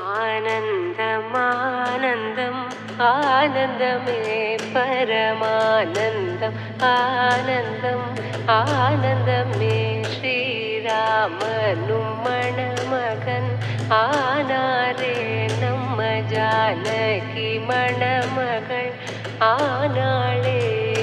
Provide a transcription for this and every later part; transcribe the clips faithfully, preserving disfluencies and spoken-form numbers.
ஆனந்தம் ஆனந்தம் ஆனந்தமே பரமானந்தம் ஆனந்தம் ஆனந்தமே ஸ்ரீராமனும் மணமகன் ஆனாரே நம்ம ஜானகி மணமகள் ஆனாளே.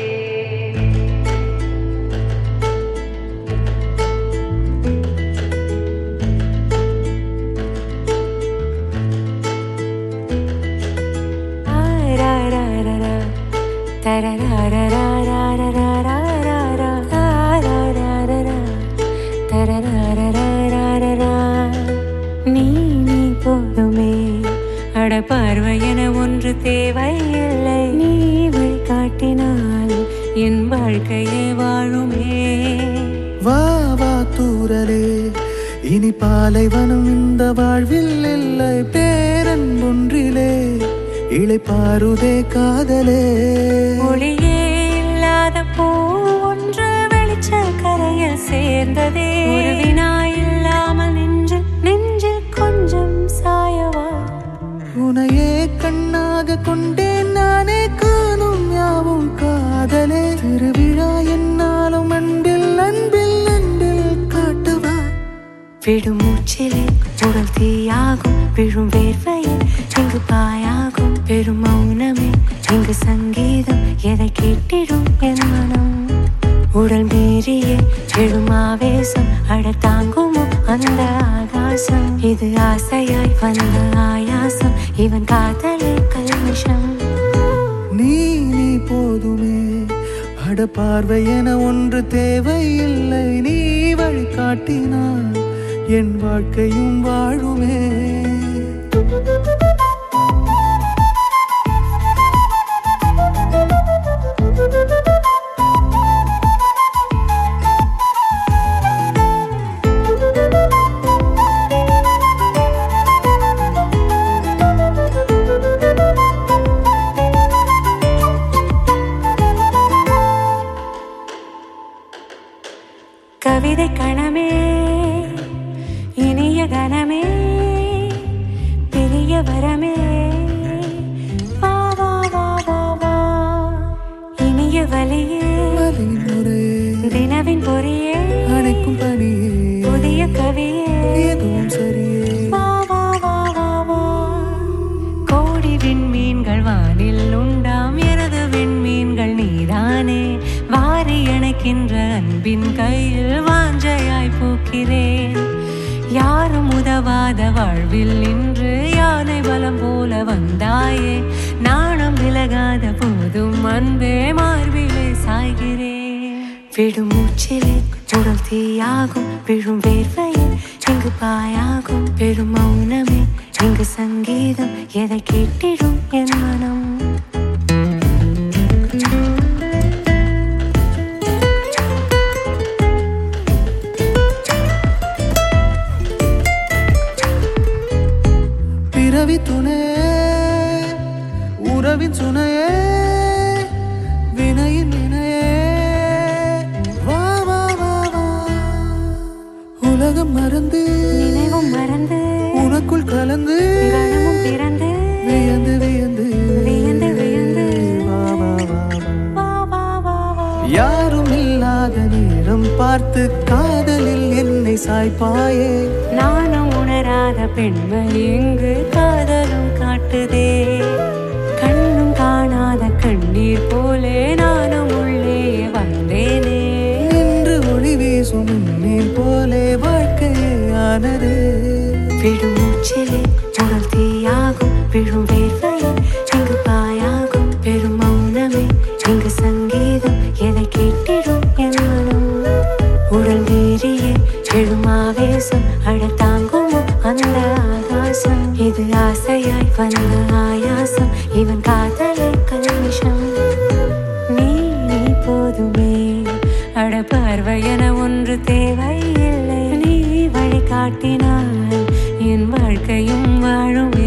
நீ நீ போதுமே, அட பார்வை என ஒன்று தேவையில்லை. நீ வழிகாட்டினால் என் வாழ்க்கையே வாழுமே. வா வா தூரலே, இனி பாலைவனம் இந்த வாழ்வில் இல்லை. பேரன் ஒன்றிலே இளைப்பாறுதே காதலே. ஒளியே இல்லாத பூ ஒன்று வெளிச்ச கரையில் சேர்ந்ததே. ஒரு வினா இல்லாமல் நெஞ்சில் நெஞ்சில் கொஞ்சம் சாயவா. உனையே கண்ணாக கொண்டேன் நானே, காணும் யாவும் காதலே. திருவிழா என்னாலும் அன்பில் அன்பில் அன்பில் காட்டுவா. விடும் மூச்சிலே உடல் தீயாகும், விழும் வேர்வையில் இங்கு பாயாகும். பெரும் மௌனமே இங்கு சங்கீதம், எதை கேட்டிடும் என் மனம். உடல் மீறியே எழும் ஆவேசம், அட தாங்குமோ அந்த ஆகாசம். இது ஆசையாய் வந்த ஆயாசம், இவன் காதலே கல்மிஷம். நீ நீ போதுமே, அட பார்வை என ஒன்று தேவையில்லை. நீ வழிகாட்டினால் என் வாழ்க்கையும் வாழுமே. கவிதை கணமே, இனிய கணமே, பெரிய வரமே. வா வா வா வா வா, இனிய வலியே தினவின் பொறியே, அணைக்கும் பணியே, புதிய கவியே, எதுவும் சரியே. வா வா வா வா வா. கோடி விண்மீன்கள் வானில் உண்டாம், எனது விண்மீன்கள் நீதானே. வாரி அணைக்கின்ற அன்பின் கையில் வாஞ்சையாய் பூக்கிறேன். யாரும் உதவாத வாழ்வில் இன்று யானை பலம் போல வந்தாயே. நாணம் விலகாத போதும் அன்பே மார்பிலே சாய்கிறேன். விடும் மூச்சிலே உடல் தீயாகும், விழும் வேர்வையில் இங்கு பாயாகும். பெரும் மௌனமே இங்கு சங்கீதம், எதை கேட்டிடும் என் மனம். பிறவி துணையே, உறவின் சுனையே, வினையின் வினையே. வா வா வா வா, உலகம் மறந்து நினைவும் மறந்து உனக்குள் கலந்து கணமும் பிறந்து வியந்து வியந்து வியந்து வியந்து. வா வா வா வா. வா வா வா வா. யாரும் இல்லாத நேரம் பார்த்து காதலில் என்னை சாய்ப்பாயே. நானும் உணராத பெண்மை இங்கு காதலும் காட்டுதே. கண்ணும் காணாத கண்ணீர் போலே நானும் உள்ளே வந்தேனே. நின்று ஒளி வீசும் நீர் போலே வாழ்க்கையே ஆனதே. விடும் மூச்சிலே உடல் தீயாகும், விழும் வேர்வையில் இங்கு பாயாகும். பெரும் மௌனமே இங்கு சங்கீதம், எதை கேட்டிடும் என் மனம். உடல் மீறியே எழும் ஆவேசம், அட தாங்குமோ அந்த ஆகாசம். இது ஆசையாய் வந்த ஆயாசம், இவன் காதலே கல்மிஷம். நீ நீ போதுமே, அட பார்வை என ஒன்று தேவையில்லை. நீ வழிகாட்டினால் என் வாழ்க்கையும் வாழும்.